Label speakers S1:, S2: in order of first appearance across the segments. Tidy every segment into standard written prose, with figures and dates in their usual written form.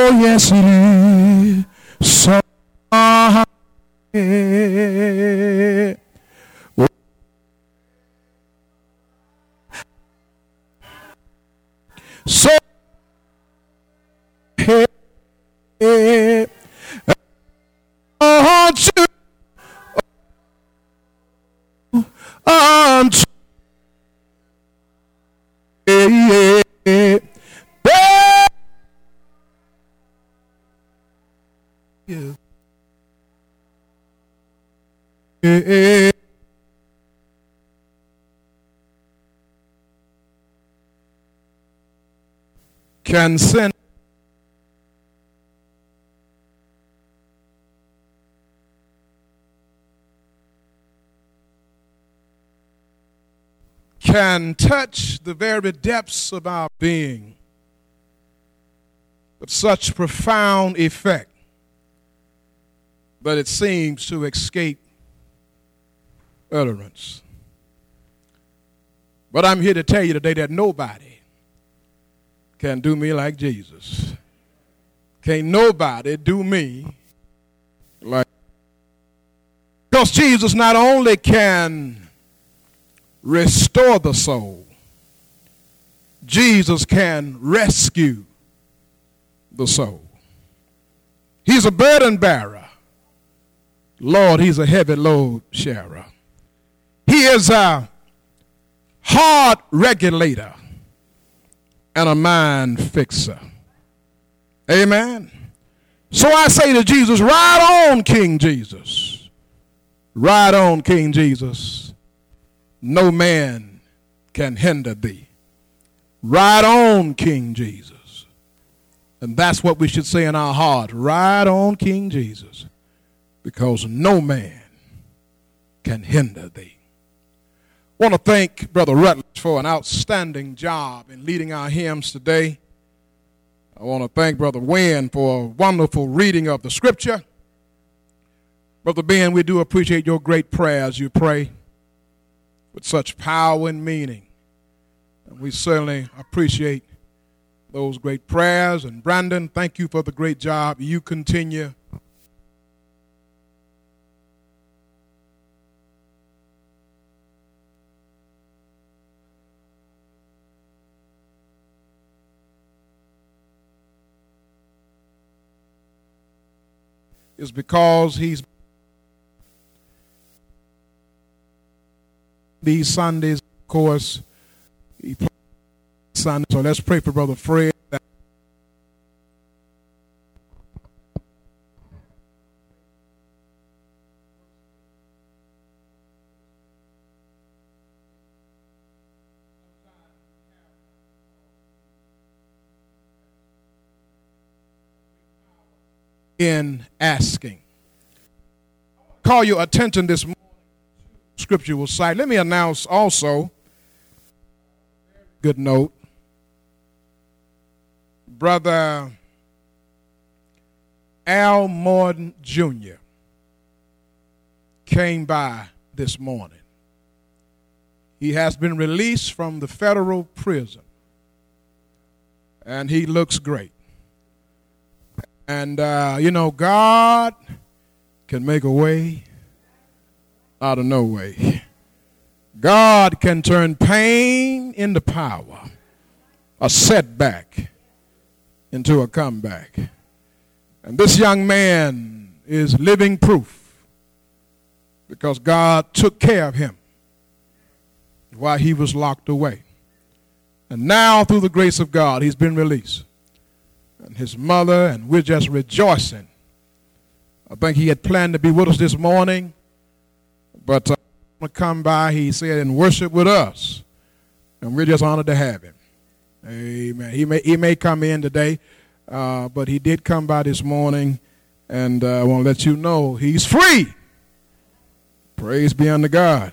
S1: Oh, yes, it is. So so unto can send can touch the very depths of our being with such profound effect that it seems to escape utterance. But I'm here to tell you today that nobody can do me like Jesus. Can't nobody do me like, because Jesus not only can restore the soul, Jesus can rescue the soul. He's a burden bearer. Lord, he's a heavy load sharer. He is a heart regulator and a mind fixer. Amen. So I say to Jesus, ride on, King Jesus. Ride on, King Jesus. No man can hinder thee. Ride on, King Jesus. And that's what we should say in our heart. Ride on, King Jesus, because no man can hinder thee. I want to thank Brother Rutledge for an outstanding job in leading our hymns today. I want to thank Brother Wynn for a wonderful reading of the scripture. Brother Ben, we do appreciate your great prayers you pray with such power and meaning. And we certainly appreciate those great prayers. And Brandon, thank you for the great job you continue is because he's these Sundays, of course, he plays Sunday. So let's pray for Brother Fred. In asking. Call your attention this morning. Scripture will cite. Let me announce also, good note, Brother Al Morton Jr. came by this morning. He has been released from the federal prison, and he looks great. And, God can make a way out of no way. God can turn pain into power, a setback into a comeback. And this young man is living proof because God took care of him while he was locked away. And now, through the grace of God, he's been released. And his mother, and we're just rejoicing. I think he had planned to be with us this morning, but to come by, he said, and worship with us. And we're just honored to have him. Amen. He may come in today, but he did come by this morning, and I want to let you know he's free. Praise be unto God.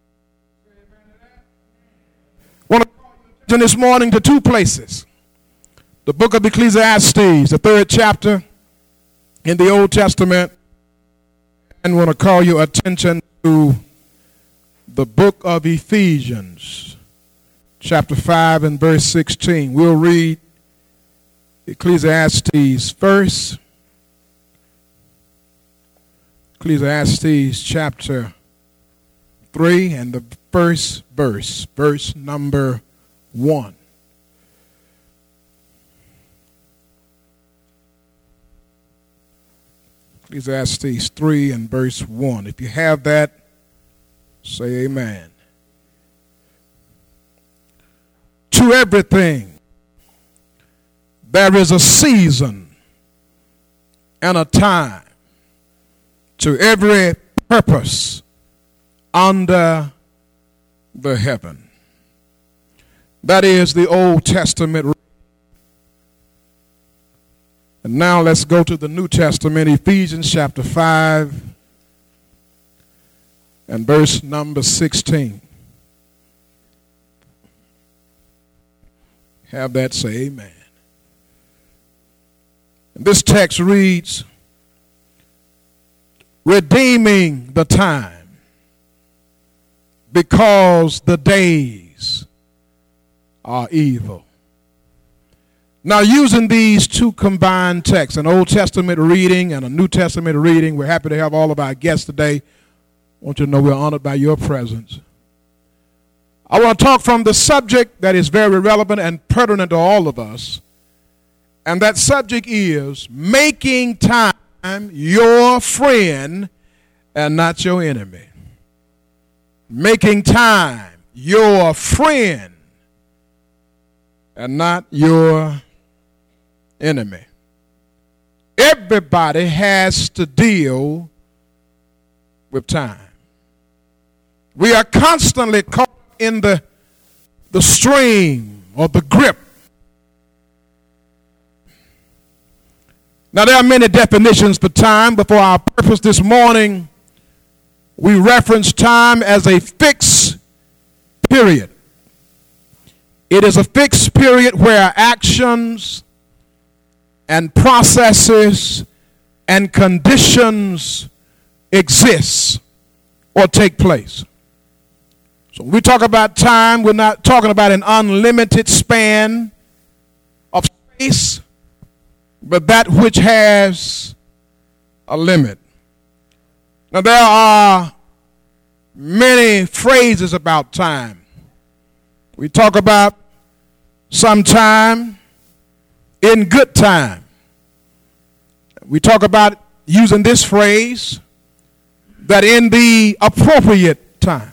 S1: I want to call your attention this morning to two places. The book of Ecclesiastes, the 3rd chapter in the Old Testament. And I want to call your attention to the book of Ephesians, chapter 5 and verse 16. We'll read Ecclesiastes first. Ecclesiastes chapter 3 and the first verse, verse number 1. Ecclesiastes 3 and verse 1. If you have that, say amen. To everything there is a season and a time, to every purpose under the heaven. That is the Old Testament. And now let's go to the New Testament, Ephesians chapter 5 and verse number 16. Have that, say amen. And this text reads, redeeming the time, because the days are evil. Now, using these two combined texts, an Old Testament reading and a New Testament reading, we're happy to have all of our guests today. I want you to know we're honored by your presence. I want to talk from the subject that is very relevant and pertinent to all of us, and that subject is making time your friend and not your enemy. Making time your friend and not your enemy. Everybody has to deal with time. We are constantly caught in the stream or the grip. Now, there are many definitions for time, but for our purpose this morning, we reference time as a fixed period. It is a fixed period where actions and processes and conditions exist or take place. So when we talk about time, we're not talking about an unlimited span of space, but that which has a limit. Now, there are many phrases about time. We talk about sometime in good time. We talk about using this phrase, that in the appropriate time.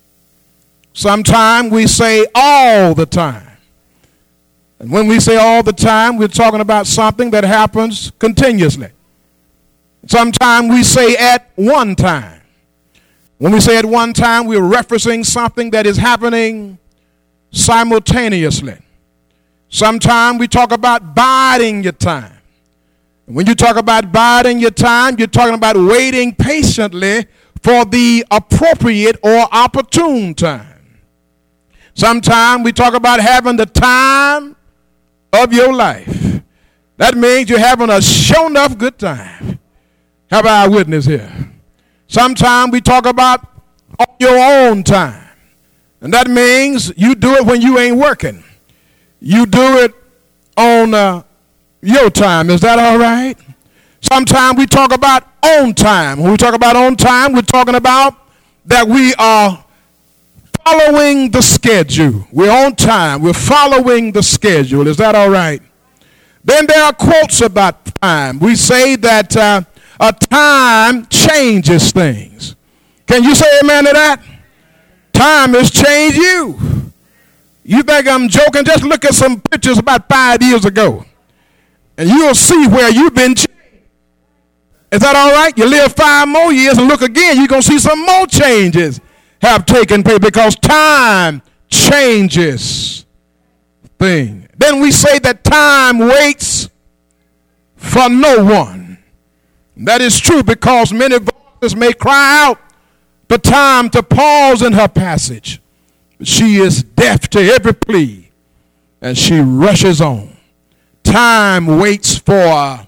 S1: Sometimes we say all the time. And when we say all the time, we're talking about something that happens continuously. Sometimes we say at one time. When we say at one time, we're referencing something that is happening simultaneously. Sometimes we talk about biding your time. And when you talk about biding your time, you're talking about waiting patiently for the appropriate or opportune time. Sometimes we talk about having the time of your life. That means you're having a show enough good time. How about our witness here? Sometimes we talk about on your own time. And that means you do it when you ain't working. You do it on your time. Is that all right? Sometimes we talk about on time. When we talk about on time, we're talking about that we are following the schedule. We're on time. We're following the schedule. Is that all right? Then there are quotes about time. We say that a time changes things. Can you say amen to that? Time has changed you. You think I'm joking? Just look at some pictures about 5 years ago, and you'll see where you've been changed. Is that all right? You live 5 more years and look again, you're going to see some more changes have taken place, because time changes things. Then we say that time waits for no one. That is true, because many voices may cry out for time to pause in her passage. But she is deaf to every plea, and she rushes on. Time waits for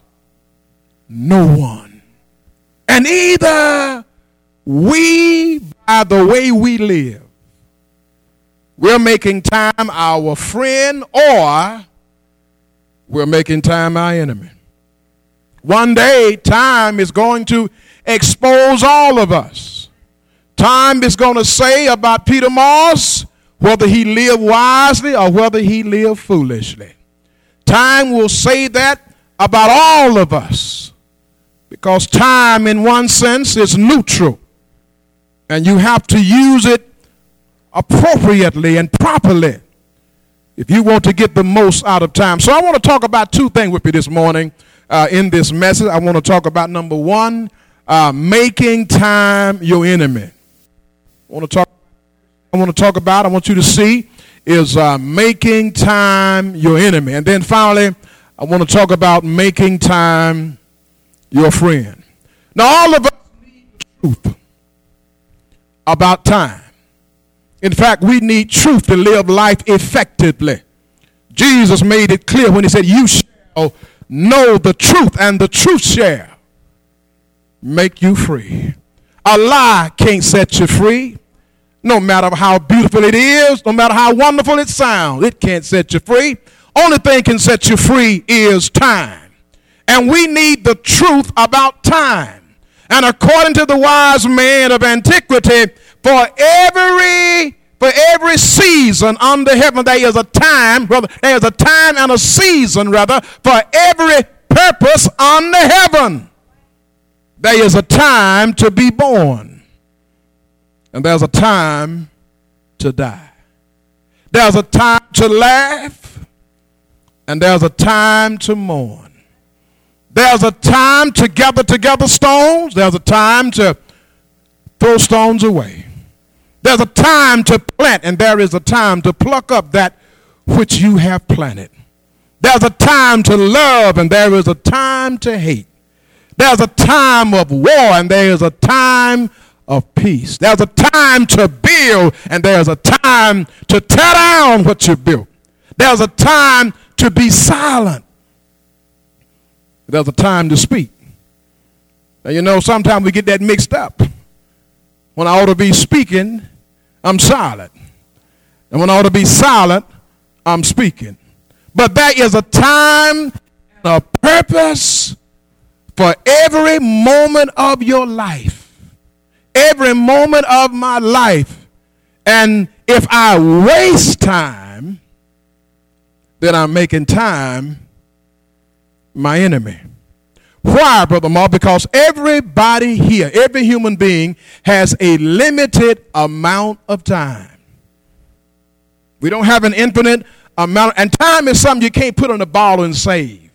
S1: no one. And either we, by the way we live, we're making time our friend, or We're making time our enemy. One day, time is going to expose all of us. Time is going to say about Peter Moss whether he lived wisely or whether he lived foolishly. Time will say that about all of us, because time in one sense is neutral, and you have to use it appropriately and properly if you want to get the most out of time. So I want to talk about two things with you this morning in this message. I want to talk about, number one, making time your enemy. I want you to see is making time your enemy. And then finally, I want to talk about making time your friend. Now, all of us need truth about time. In fact, we need truth to live life effectively. Jesus made it clear when he said, "You shall know the truth, and the truth shall make you free." A lie can't set you free. No matter how beautiful it is, no matter how wonderful it sounds, it can't set you free. Only thing can set you free is time. And we need the truth about time. And according to the wise man of antiquity, for every season under heaven, there is a time, there is a time and a season, for every purpose under heaven. There is a time to be born, and there's a time to die. There's a time to laugh, and there's a time to mourn. There's a time to gather together stones. There's a time to throw stones away. There's a time to plant, and there is a time to pluck up that which you have planted. There's a time to love, and there is a time to hate. There's a time of war, and there is a time of peace. There's a time to build, and there's a time to tear down what you built. There's a time to be silent. There's a time to speak. Now, you know, sometimes we get that mixed up. When I ought to be speaking, I'm silent. And when I ought to be silent, I'm speaking. But there is a time and a purpose for every moment of your life. Every moment of my life. And if I waste time, then I'm making time my enemy. Why, Brother Mark? Because everybody here, every human being has a limited amount of time. We don't have an infinite amount, and time is something you can't put on a bottle and save.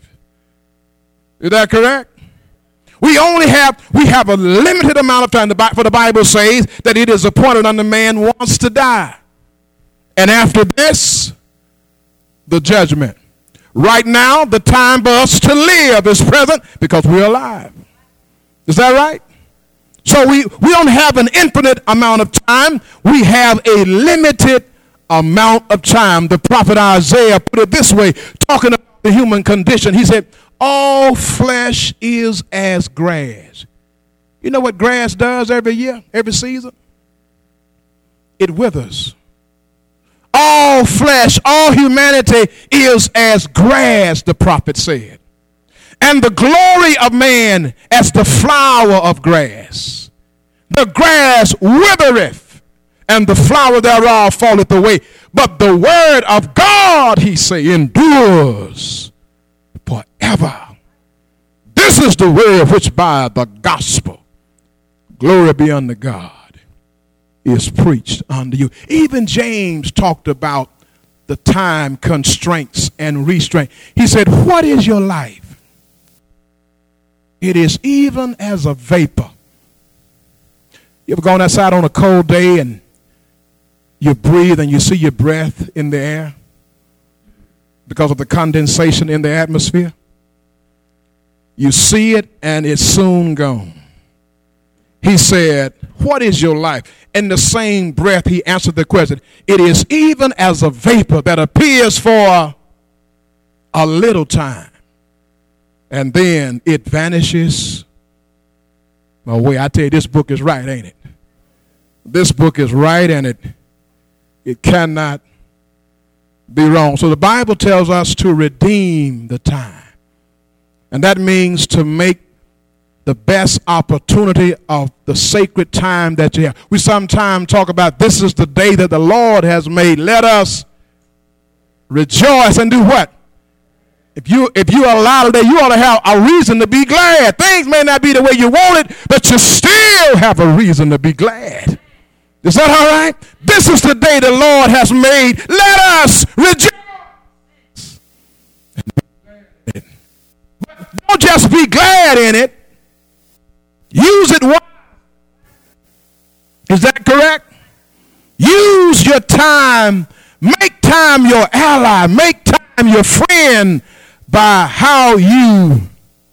S1: Is that correct? We have a limited amount of time, for the Bible says that it is appointed unto man once to die. And after this, the judgment. Right now, the time for us to live is present because we're alive. Is that right? So we don't have an infinite amount of time. We have a limited amount of time. The prophet Isaiah put it this way, talking about the human condition. He said, all flesh is as grass. You know what grass does every year, every season? It withers. All flesh, all humanity is as grass, the prophet said. And the glory of man as the flower of grass. The grass withereth, and the flower thereof falleth away. But the word of God, he say, endures forever. This is the word which by the gospel, glory be unto God, is preached unto you. Even James talked about the time constraints and restraint. He said, what is your life? It is even as a vapor. You ever gone outside on a cold day and you breathe and you see your breath in the air because of the condensation in the atmosphere? You see it and it's soon gone. He said, what is your life? In the same breath, he answered the question. It is even as a vapor that appears for a little time, and then it vanishes away. I tell you, this book is right, ain't it? This book is right, and it cannot be wrong. So the Bible tells us to redeem the time. And that means to make the best opportunity of the sacred time that you have. We sometimes talk about this is the day that the Lord has made. Let us rejoice and do what? If you allow today, you ought to have a reason to be glad. Things may not be the way you want it, but you still have a reason to be glad. Is that all right? This is the day the Lord has made. Let us rejoice. Don't just be glad in it. Use it well. Is that correct? Use your time. Make time your ally. Make time your friend by how you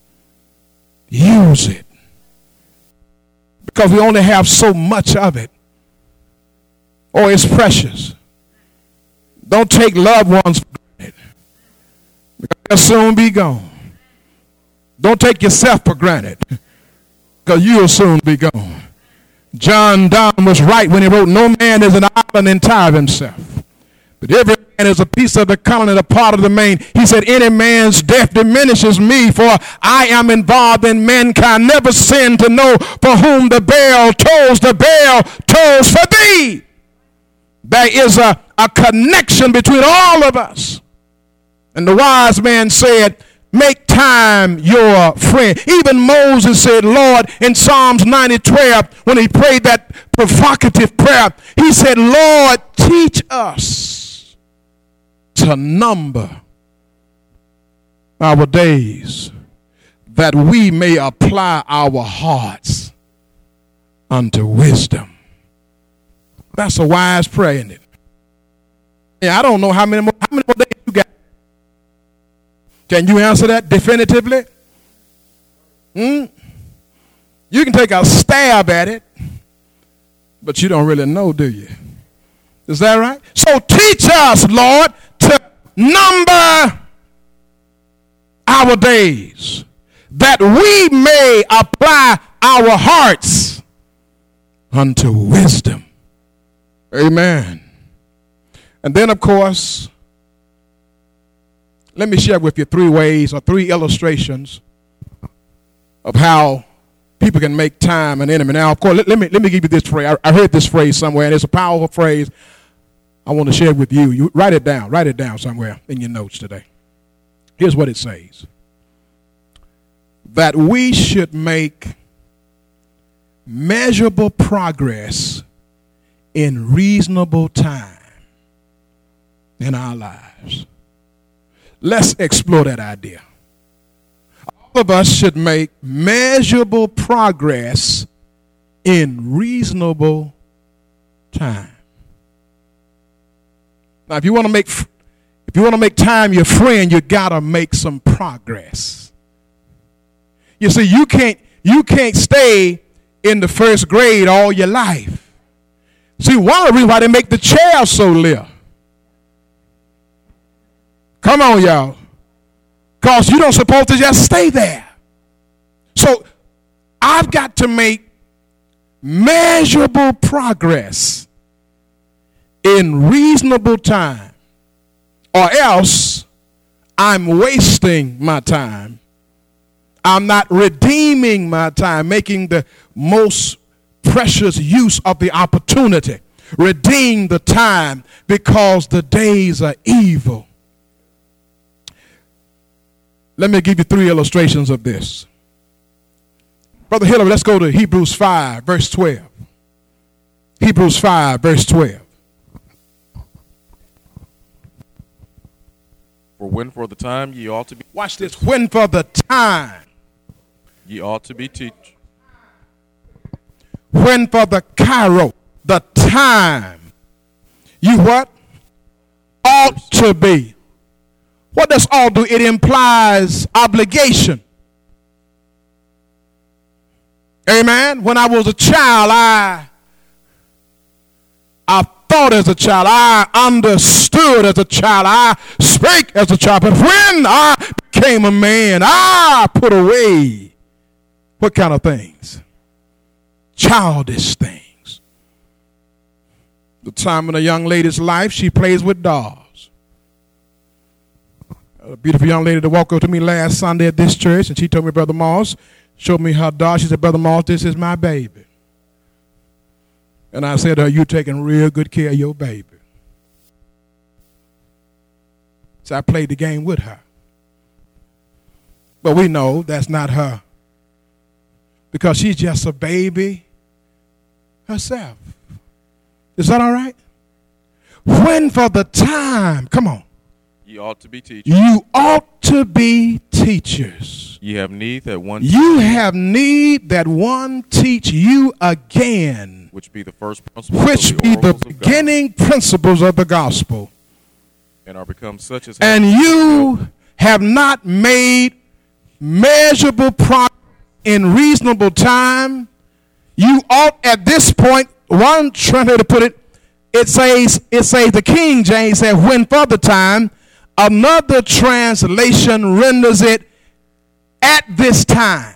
S1: use it. Because we only have so much of it. Oh, it's precious. Don't take loved ones for granted, because they'll soon be gone. Don't take yourself for granted, because you'll soon be gone. John Donne was right when he wrote, no man is an island entire of himself, but every man is a piece of the continent, a part of the main. He said, any man's death diminishes me, for I am involved in mankind. Never sin to know for whom the bell tolls for thee. There is a connection between all of us. And the wise man said, make time your friend. Even Moses said, Lord, in Psalms 90:12, when he prayed that provocative prayer, he said, Lord, teach us to number our days, that we may apply our hearts unto wisdom. That's a wise prayer, isn't it? Yeah, I don't know how many more days you got. Can you answer that definitively? You can take a stab at it, but you don't really know, do you? Is that right? So teach us, Lord, to number our days, that we may apply our hearts unto wisdom. Amen. And then, of course, let me share with you 3 ways or 3 illustrations of how people can make time an enemy. Now, of course, let me give you this phrase. I heard this phrase somewhere, and it's a powerful phrase. I want to share it with you. You write it down. Write it down somewhere in your notes today. Here's what it says. That we should make measurable progress in reasonable time in our lives. Let's explore that idea. All of us should make measurable progress in reasonable time. Now, if you want to make time your friend, you gotta make some progress. You see, you can't stay in the first grade all your life. See, one of the reasons why they make the chair so little. Come on, y'all. Because you don't supposed to just stay there. So I've got to make measurable progress in reasonable time, or else I'm wasting my time. I'm not redeeming my time, making the most precious use of the opportunity. Redeem the time, because the days are evil. Let me give you 3 illustrations of this. Brother Hillary, let's go to Hebrews 5, verse 12. Hebrews 5, verse 12.
S2: For when for the time ye ought to be...
S1: Watch this. When for the time
S2: ye ought to be teach.
S1: When for the Cairo, the time, you what? Ought to be. What does ought do? It implies obligation. Amen. When I was a child, I thought as a child. I understood as a child. I spake as a child. But when I became a man, I put away what kind of things? Childish things. The time in a young lady's life, she plays with dolls. A beautiful young lady that walked up to me last Sunday at this church, and she told me, Brother Moss, showed me her daughter. She said, Brother Moss, this is my baby. And I said to her, you're taking real good care of your baby. So I played the game with her. But we know that's not her, because she's just a baby herself. Is that all right? When for the time, come on.
S2: Ye ought to be teachers.
S1: You ought to be teachers.
S2: Ye have need that one.
S1: You have need that one teach you again,
S2: which be the first principles.
S1: Which
S2: of
S1: be the
S2: oracles of
S1: beginning principles of the gospel.
S2: And are become such as.
S1: And you have not made measurable progress in reasonable time. You ought at this point, one translator put it, it says the King James said, when for the time. Another translation renders it at this time.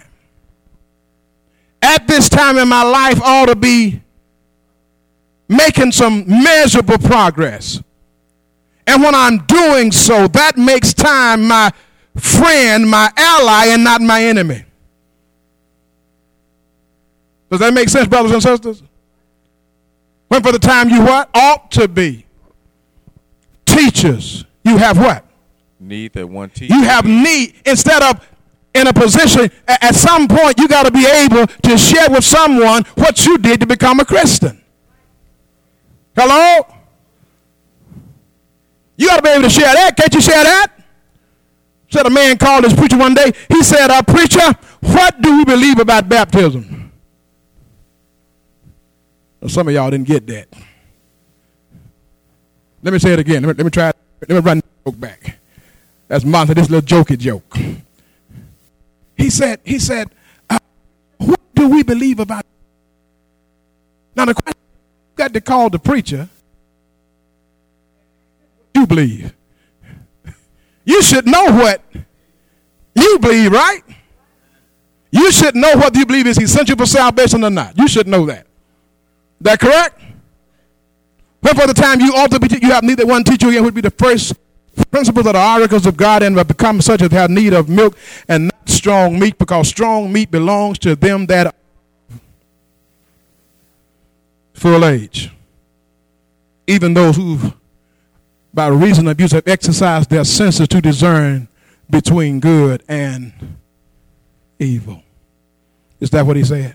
S1: At this time in my life ought to be making some measurable progress. And when I'm doing so, that makes time my friend, my ally, and not my enemy. Does that make sense, brothers and sisters? When for the time you what? Ought to be teachers. You have what?
S2: Need that one teacher.
S1: You have need. Instead of in a position, at some point, you got to be able to share with someone what you did to become a Christian. Hello? You got to be able to share that. Can't you share that? Said a man called his preacher one day. He said, preacher, what do we believe about baptism? Well, some of y'all didn't get that. Let me say it again. Let me try it. Let me run the joke back. That's Monty, this little jokey joke. He said, what do we believe about? Now the question, you got to call the preacher. You believe. You should know what you believe, right? You should know whether you believe is essential for salvation or not. You should know that. That correct? When for the time you ought to be, you have neither one teacher again would be the first principles of the oracles of God, and have become such as have need of milk and not strong meat, because strong meat belongs to them that are full age. Even those who, by reason of use, have exercised their senses to discern between good and evil. Is that what he said?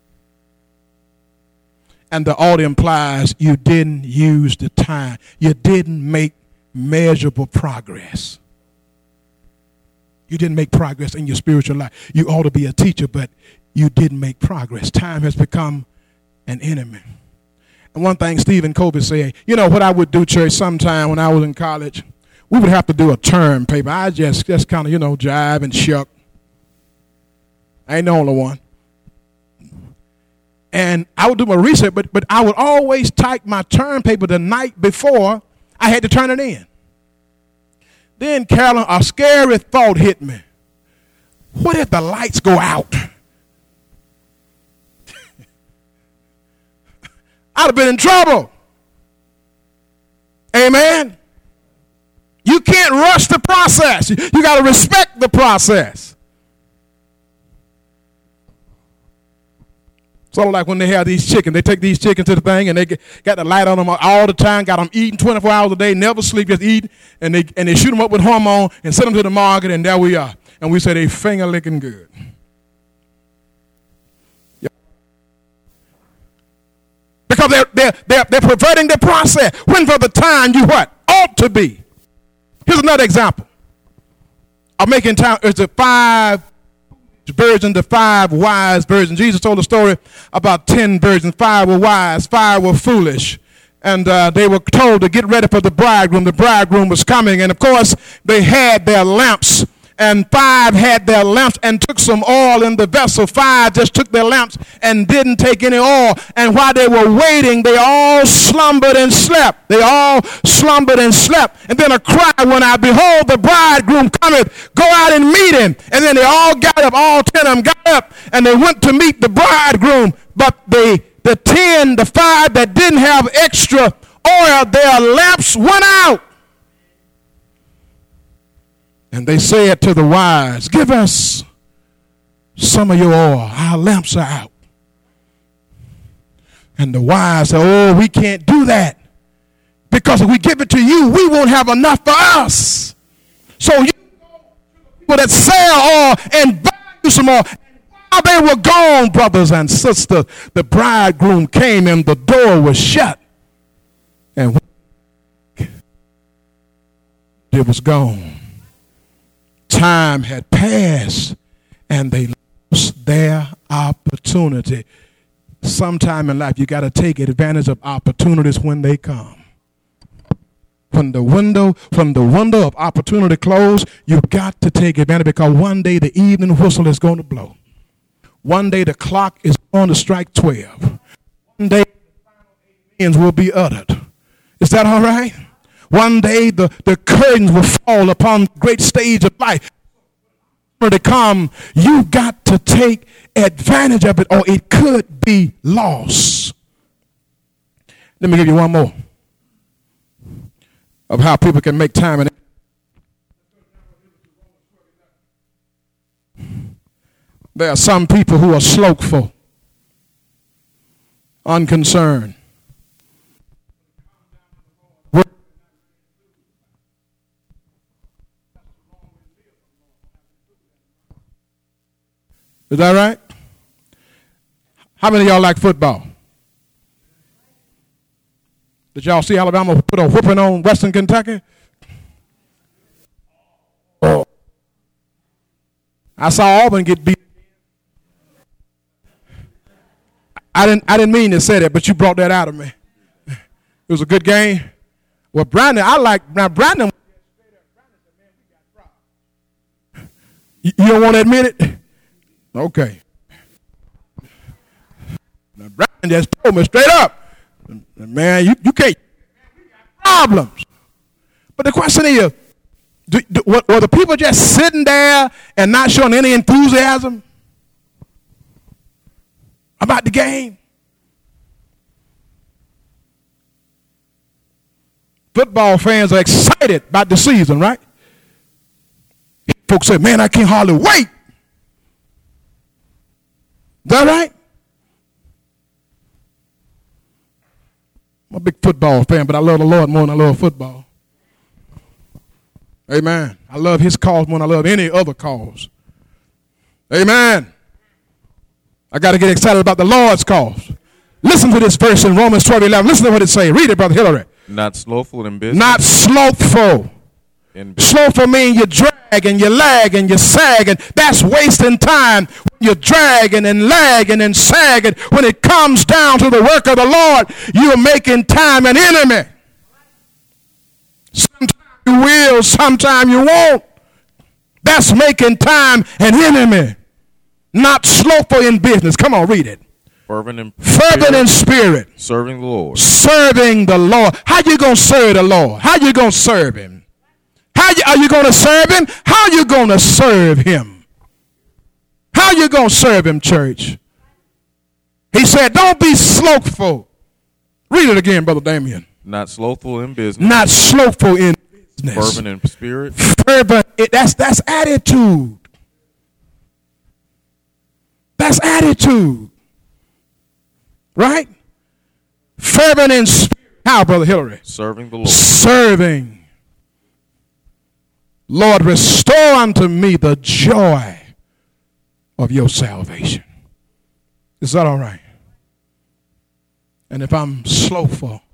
S1: And the ought implies you didn't use the time. You didn't make measurable progress. You didn't make progress in your spiritual life. You ought to be a teacher, but you didn't make progress. Time has become an enemy. And one thing Stephen Covey said, you know what I would do, church, sometime when I was in college, we would have to do a term paper. I just kind of, jive and shuck. I ain't the only one. And I would do my research, but I would always type my term paper the night before I had to turn it in. Then, Carolyn, a scary thought hit me. What if the lights go out? I'd have been in trouble. Amen. You can't rush the process. You got to respect the process. Sort of like when they have these chickens. They take these chickens to the thing and they got the light on them all the time, got them eating 24 hours a day, never sleep, just eat, and they shoot them up with hormone and send them to the market, and there we are. And we say they finger licking good. Yeah. Because they're perverting the process. When for the time you what? Ought to be. Here's another example. I'm making time. It's the 5 virgins, the 5 wise virgins. Jesus told a story about 10 virgins. 5 were wise, 5 were foolish. And they were told to get ready for the bridegroom. The bridegroom was coming. And, of course, they had their lamps. And 5 had their lamps and took some oil in the vessel. 5 just took their lamps and didn't take any oil. And while they were waiting, they all slumbered and slept. They all slumbered and slept. And then a cry went out, "Behold, the bridegroom cometh. Go out and meet him." And then they all got up, all 10 of them got up, and they went to meet the bridegroom. But the 5 that didn't have extra oil, their lamps went out. And they said to the wise, give us some of your oil. Our lamps are out. And the wise said, oh, we can't do that. Because if we give it to you, we won't have enough for us. So you people that sell oil and buy you some oil. While they were gone, brothers and sisters, the bridegroom came and the door was shut. And it was gone. Time had passed and they lost their opportunity. Sometime in life, you got to take advantage of opportunities when they come. When the window of opportunity closed, you've got to take advantage, because one day the evening whistle is going to blow. One day the clock is going to strike 12. One day the final amens will be uttered. Is that all right? One day the curtains will fall upon the great stage of life. To come, you've got to take advantage of it, or it could be lost. Let me give you one more of how people can make time. There are some people who are slothful, unconcerned. Is that right? How many of y'all like football? Did y'all see Alabama put a whooping on Western Kentucky? Oh. I saw Auburn get beat. I didn't mean to say that, but you brought that out of me. It was a good game. Well, Brandon, Brandon. You don't want to admit it? Okay. Now, Brandon just told me straight up, man, you can't. Problems. But the question is, were the people just sitting there and not showing any enthusiasm about the game? Football fans are excited about the season, right? Folks say, man, I can't hardly wait. Is that right? I'm a big football fan, but I love the Lord more than I love football. Amen. I love his cause more than I love any other cause. Amen. I got to get excited about the Lord's cause. Listen to this verse in Romans 12:11. Listen to what it says. Read it, Brother Hillary.
S2: Not slothful in business.
S1: Not slothful. Slothful means you drag and you lag and you sag, and that's wasting time. You're dragging and lagging and sagging. When it comes down to the work of the Lord, you're making time an enemy. Sometimes you will, sometimes you won't. That's making time an enemy. Not slothful in business. Come on, read it.
S2: Fervent
S1: in spirit.
S2: Serving the Lord.
S1: Serving the Lord. How you going to serve the Lord? How you going to serve him? Are you going to serve him? How are you going to serve him? How are you going to serve him, church? He said, don't be slothful. Read it again, Brother Damien.
S2: Not slothful in business.
S1: Not slothful in business.
S2: Fervent in spirit.
S1: Fervent. That's attitude. That's attitude. Right? Fervent in spirit. How, Brother Hillary?
S2: Serving the Lord.
S1: Serving. Lord, restore unto me the joy of your salvation. Is that all right? And if I'm slothful,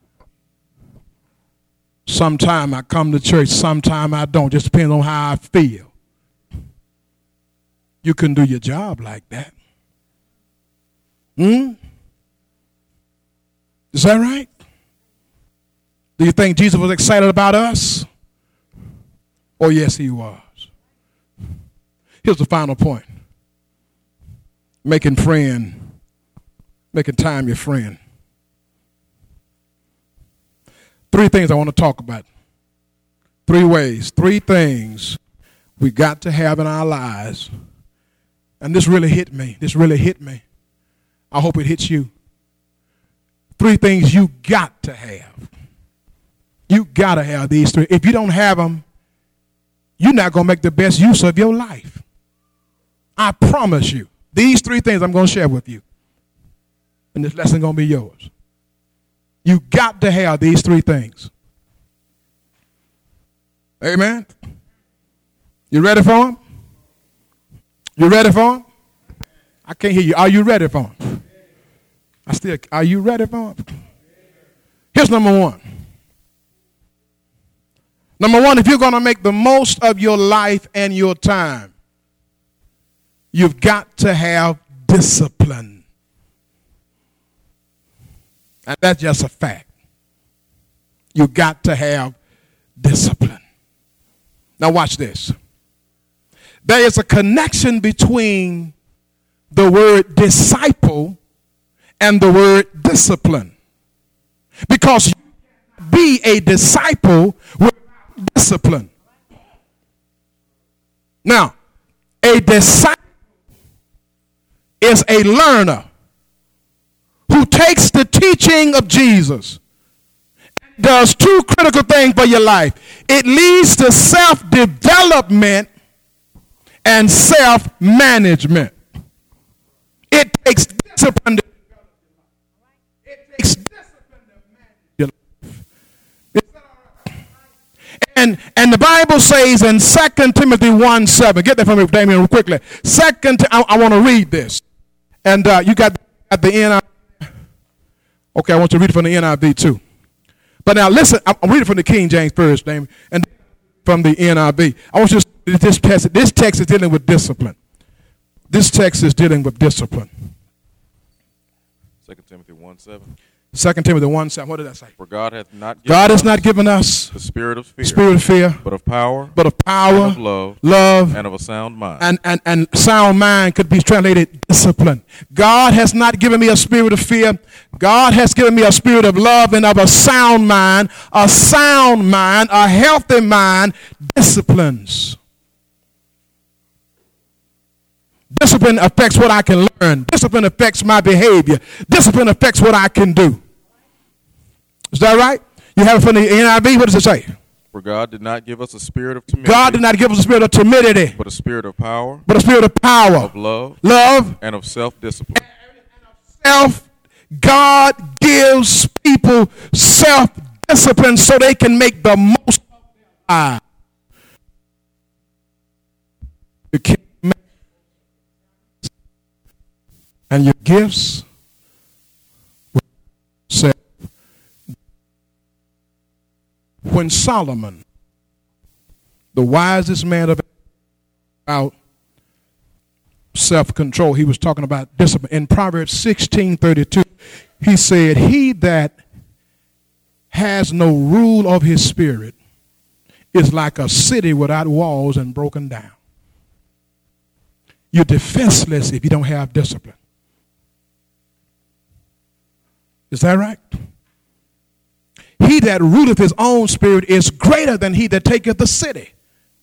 S1: sometime I come to church, sometime I don't. Just depends on how I feel. You couldn't do your job like that. Is that right? Do you think Jesus was excited about us? Oh, yes, he was. Here's the final point. Making time your friend. 3 things I want to talk about. 3 ways, 3 things we got to have in our lives. And this really hit me. I hope it hits you. 3 things you got to have. You got to have these 3. If you don't have them, you're not going to make the best use of your life. I promise you. These three things I'm going to share with you. And this lesson is going to be yours. You got to have these three things. Amen. You ready for them? You ready for them? I can't hear you. Are you ready for them? Are you ready for them? Here's number one. Number one, if you're going to make the most of your life and your time, you've got to have discipline. And that's just a fact. You've got to have discipline. Now watch this. There is a connection between the word disciple and the word discipline. Because you can be a disciple without discipline. Now, a disciple is a learner who takes the teaching of Jesus, does two critical things for your life. It leads to self-development and self-management. It takes discipline to develop your life. It takes discipline to manage your life. And the Bible says in 2 Timothy 1:7, get that from me, Damien, real quickly. I want to read this. And you got the NIV. Okay, I want you to read it from the NIV too. But now listen, I'm reading from the King James first, Damien, and from the NIV. I want you to see this text is dealing with discipline. This text is dealing with discipline.
S2: 2 Timothy 1:7.
S1: 2 Timothy 1:7. What did that say?
S2: For God has not given us
S1: the
S2: spirit of
S1: fear,
S2: but of power,
S1: and of
S2: love, and of a sound mind.
S1: And sound mind could be translated discipline. God has not given me a spirit of fear. God has given me a spirit of love and of a sound mind. A sound mind, a healthy mind, disciplines. Discipline affects what I can learn. Discipline affects my behavior. Discipline affects what I can do. Is that right? You have it from the NIV. What does it say?
S2: For God did not give us a spirit of timidity.
S1: God did not give us a spirit of timidity.
S2: But a spirit of power.
S1: But a spirit of power.
S2: Of
S1: love.
S2: And of self-discipline.
S1: God gives people self-discipline so they can make the most of their lives. You can't make and your gifts will self. When Solomon, the wisest man of about self-control, he was talking about discipline. In Proverbs 16:32, he said, he that has no rule of his spirit is like a city without walls and broken down. You're defenseless if you don't have discipline. Is that right? He that ruleth his own spirit is greater than he that taketh the city.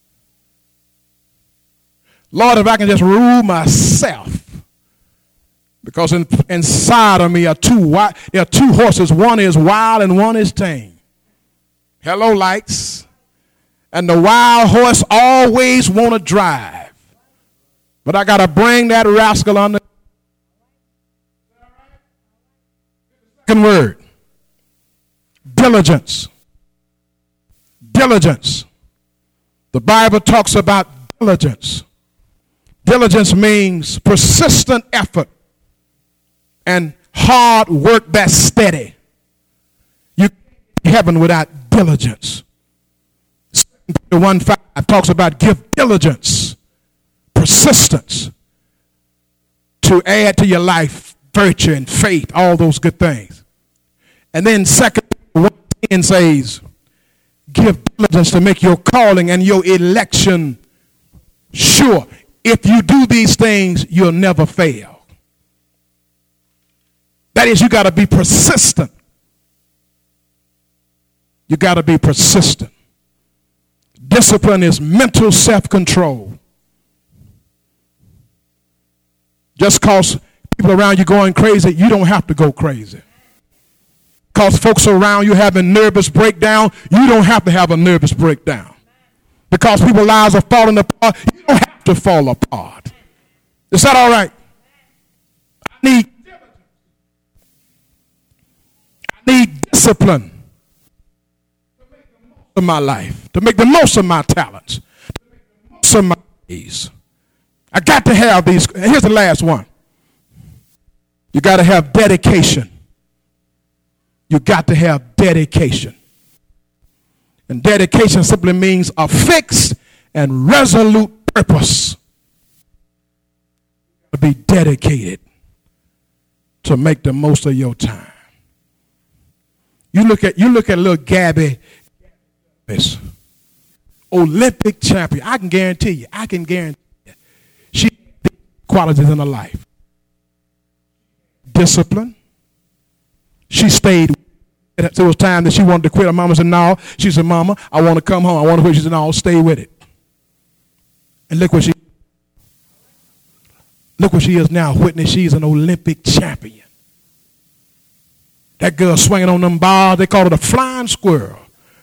S1: Lord, if I can just rule myself. Because inside of me there are two horses. One is wild and one is tame. Hello, lights. And the wild horse always want to drive. But I got to bring that rascal under. Second word. Diligence. Diligence. The Bible talks about diligence. Diligence means persistent effort and hard work that's steady. You can't get to heaven without diligence. 1:5 talks about give diligence, persistence to add to your life virtue and faith, all those good things. And then 2 1:10 says, give diligence to make your calling and your election sure. If you do these things, you'll never fail. That is, you got to be persistent. You got to be persistent. Discipline is mental self-control. Just because people around you going crazy, you don't have to go crazy. Because folks around you having nervous breakdown, you don't have to have a nervous breakdown. Because people's lives are falling apart, you don't have to fall apart. Is that all right? I need discipline to make the most of my life, to make the most of my talents, to make the most of my days. I got to have these. Here's the last one. You got to have dedication. You got to have dedication. And dedication simply means a fixed and resolute purpose. To be dedicated to make the most of your time. You look at little Gabby, this Olympic champion. I can guarantee you, she had qualities in her life. Discipline. She stayed. There was time that she wanted to quit. Her mama said, no. She said, Mama, I want to come home. I want to quit. She said, no, stay with it. And look what she is now. Whitney, she's an Olympic champion. That girl swinging on them bars, they call it a flying squirrel.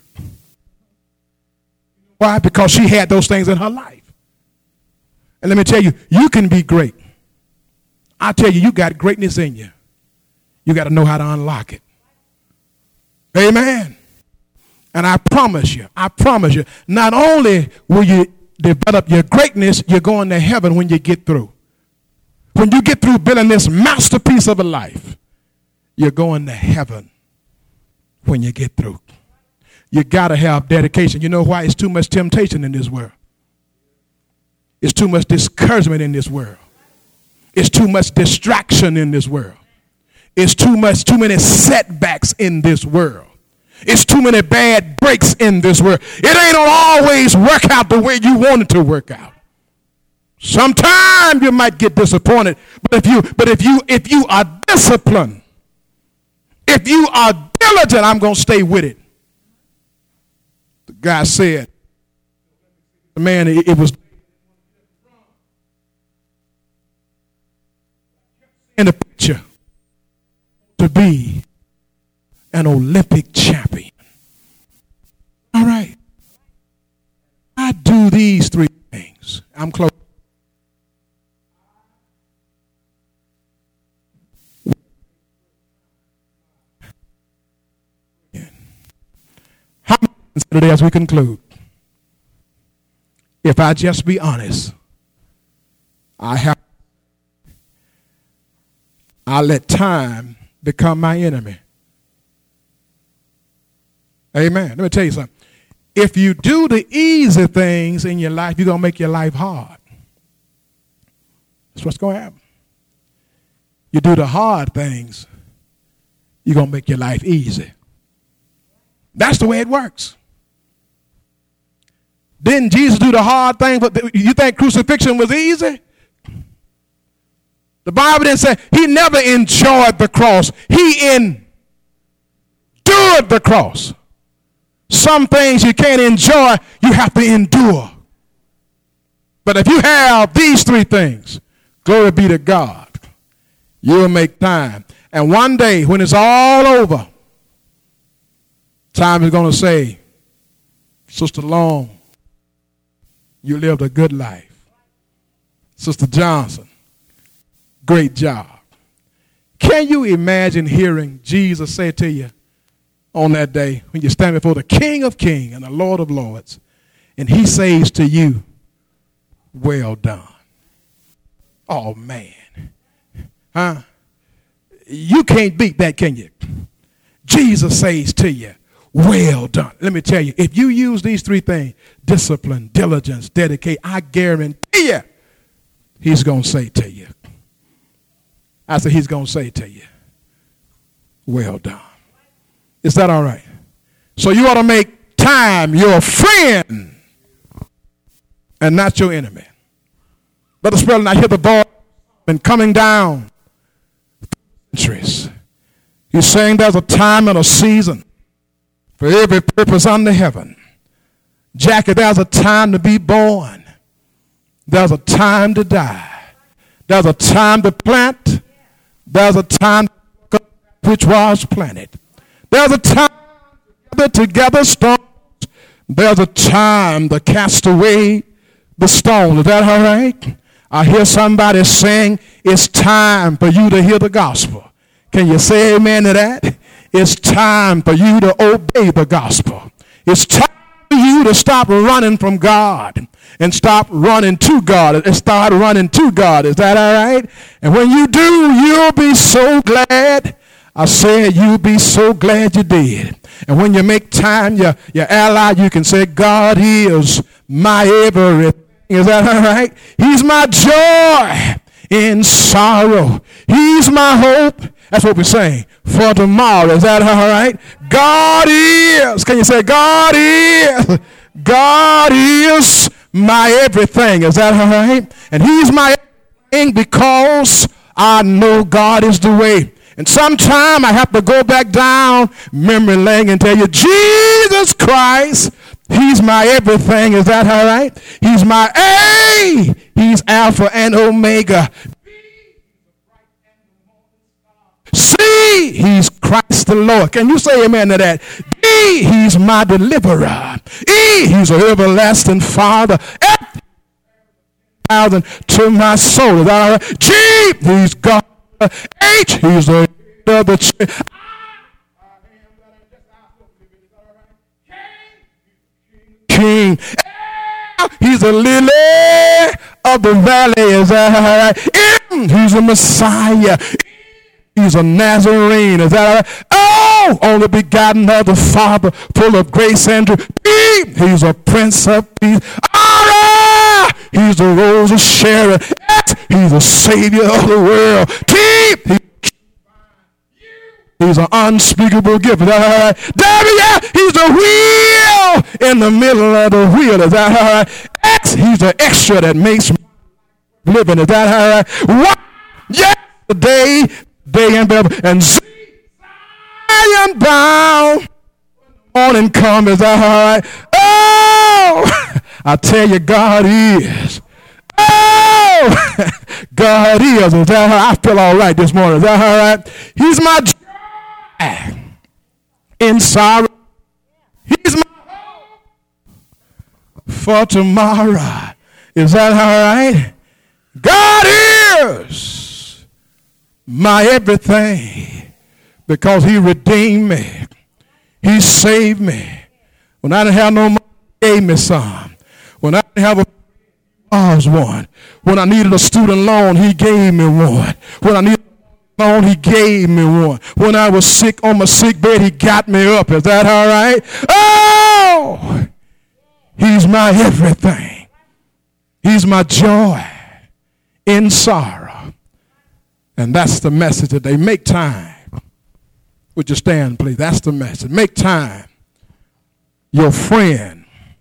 S1: Why? Because she had those things in her life. And let me tell you, you can be great. I tell you, you got greatness in you. You got to know how to unlock it. Amen. And I promise you, not only will you develop your greatness, you're going to heaven when you get through. When you get through building this masterpiece of a life, you're going to heaven when you get through. You got to have dedication. You know why? It's too much temptation in this world. It's too much discouragement in this world. It's too much distraction in this world. It's too many setbacks in this world. It's too many bad breaks in this world. It ain't gonna always work out the way you want it to work out. Sometimes you might get disappointed, but if you are disciplined, if you are diligent, I'm gonna stay with it. The guy said, man, it was in the picture to be an Olympic champion. All right. I do these three things. I'm close. How many consider as we conclude? If I just be honest, I let time become my enemy. Amen. Let me tell you something. If you do the easy things in your life, you're going to make your life hard. That's what's going to happen. You do the hard things, you're going to make your life easy. That's the way it works. Didn't Jesus do the hard thing, but you think crucifixion was easy? The Bible didn't say he never enjoyed the cross. He endured the cross. Some things you can't enjoy, you have to endure. But if you have these three things, glory be to God, you'll make time. And one day when it's all over, time is going to say, Sister Long, you lived a good life. Sister Johnson, great job. Can you imagine hearing Jesus say to you on that day when you stand before the King of Kings and the Lord of Lords, and he says to you, well done. Oh, man. Huh? You can't beat that, can you? Jesus says to you, well done. Let me tell you, if you use these three things, discipline, diligence, dedicate, I guarantee you, he's going to say to you. I said he's going to say to you, well done. Is that all right? So you ought to make time your friend and not your enemy. Brother Spurgeon, I hear the voice and coming down. He's saying there's a time and a season for every purpose under heaven. Jackie, there's a time to be born. There's a time to die. There's a time to plant. There's a time which was planted. There's a time to gather stones, There's a time to cast away the stone. Is that all right? I hear somebody saying it's time for you to hear the gospel. Can you say amen to that? It's time for you to obey the gospel. It's time for you to stop running from God and stop running to God and start running to God. Is that all right? And when you do, you'll be so glad. I said you'll be so glad you did. And when you make time, your ally, you can say, God is my everything. Is that all right? He's my joy in sorrow. He's my hope. That's what we're saying. For tomorrow. Is that all right? God is. Can you say God is? God is my everything. Is that all right? And he's my everything because I know God is the way. And sometime I have to go back down memory lane and tell you, Jesus Christ, he's my everything. Is that all right? He's my A. He's Alpha and Omega. C, he's Christ the Lord. Can you say amen to that? D, he's my deliverer. E, he's an everlasting Father. F, to my soul. Is that all right? G, he's God. H, he's the head of the church. King. L, he's a lily of the valley. Is that all right? M, he's a Messiah. He's a Nazarene. Is that all right? Oh, only begotten of the Father, full of grace and truth. P, he's a Prince of Peace. R, he's the Rose of Sharon. S, he's the Savior of the world. T, he's an unspeakable gift. Is that all right? W, he's the wheel in the middle of the wheel. Is that all right? X, he's the extra that makes living. Is that all right? Y, yes, the day and forever. And Z, Zion bound. Morning come. Is that all right? Oh, I tell you, God is. Oh, God is. Is that all right? I feel all right this morning. Is that all right? He's my joy in sorrow. He's my hope for tomorrow. Is that all right? God is my everything because he redeemed me. He saved me. When I didn't have no money, he gave me some. When I didn't have a one. When I needed a student loan, he gave me one. When I needed a loan, he gave me one. When I was sick on my sick bed, he got me up. Is that all right? Oh, he's my everything. He's my joy in sorrow. And that's the message today. Make time. Would you stand, please? That's the message. Make time your friend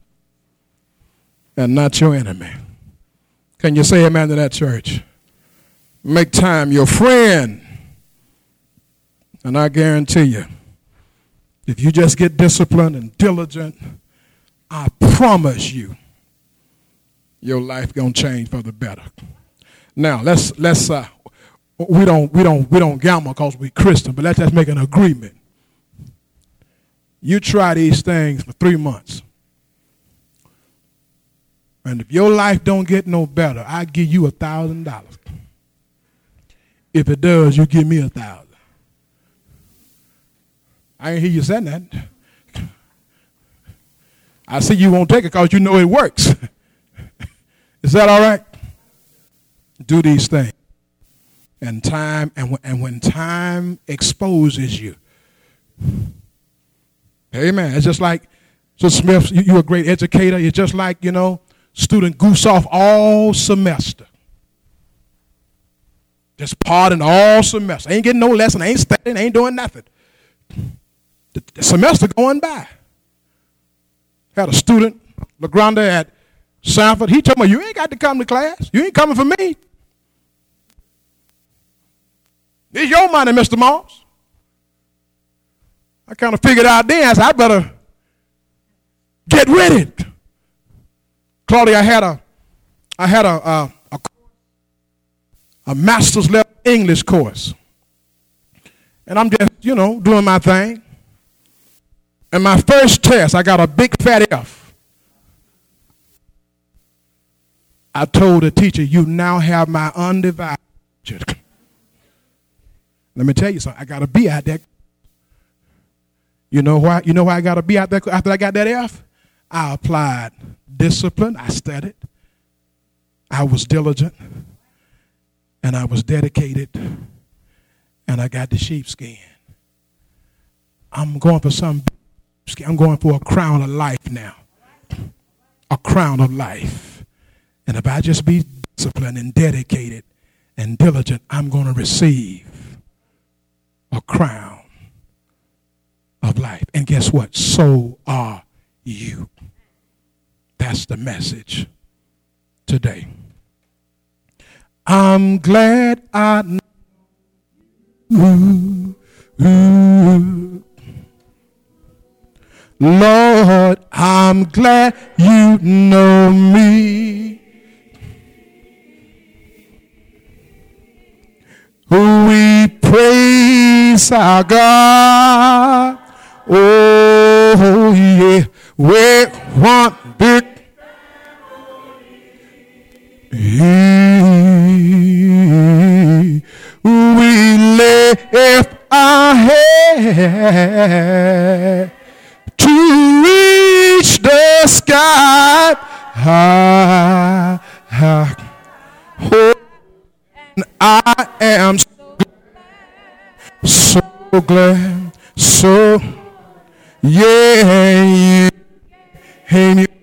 S1: and not your enemy. Can you say amen to that, church? Make time your friend. And I guarantee you, if you just get disciplined and diligent, I promise you, your life gonna change for the better. Now let's we don't gamble because we Christian, but let's just make an agreement. You try these things for 3 months. And if your life don't get no better, I give you $1,000. If it does, you give me $1,000. I ain't hear you saying that. I see you won't take it because you know it works. Is that all right? Do these things. And when time exposes you. Amen. It's just like, so Smith, you're a great educator. It's just like, student goose off all semester. Just partying all semester. Ain't getting no lesson, ain't studying, ain't doing nothing. The semester going by. Had a student, LaGranda at Sanford. He told me, you ain't got to come to class. You ain't coming for me. It's your money, Mr. Moss. I kind of figured out then, I said, I better get with it. Claudia, I had a master's level English course. And I'm just, doing my thing. And my first test, I got a big fat F. I told the teacher, you now have my undivided attention. Let me tell you something. I got a B out there. You know why? You know why I got a B out there after I got that F? I applied discipline. I studied. I was diligent. And I was dedicated. And I got the sheepskin. I'm going for I'm going for a crown of life now. A crown of life. And if I just be disciplined and dedicated and diligent, I'm going to receive a crown of life. And guess what? So are you. That's the message today. I'm glad I know you. Lord, I'm glad you know me. We praise our God. Oh, yeah. We want big. We lift our head to reach the sky. Oh, I am so glad, so yeah, you